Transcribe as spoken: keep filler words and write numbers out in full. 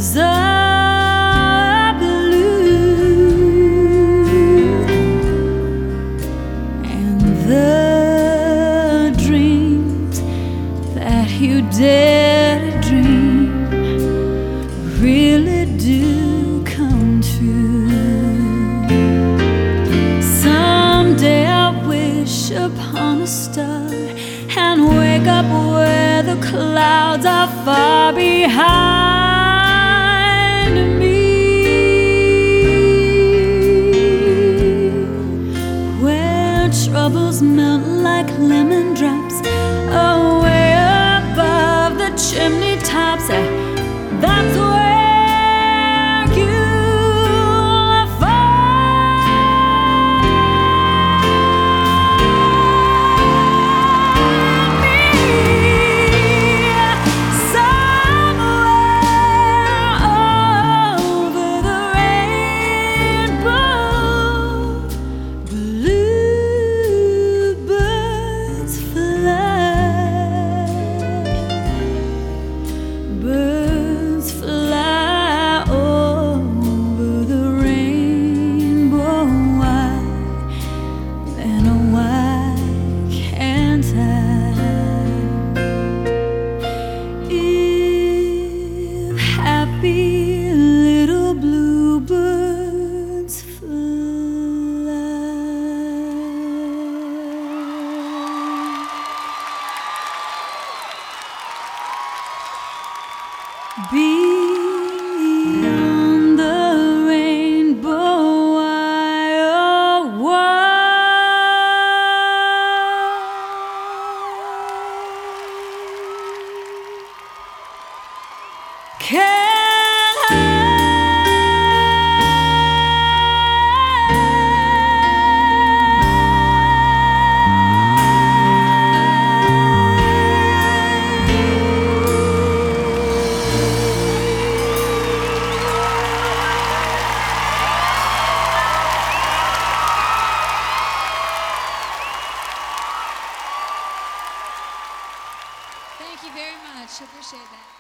skies are blue, and the dreams that you dare to dream really do come true. Someday I wish upon a star and wake up where the clouds are far behind me, where troubles melt like lemon drops away above the chimney tops. That's where birds fly over the rainbow. Why, then why can't I? If happy little bluebirds fly. Beyond the rainbow, why, oh, why can't I? Thank you very much. I appreciate that.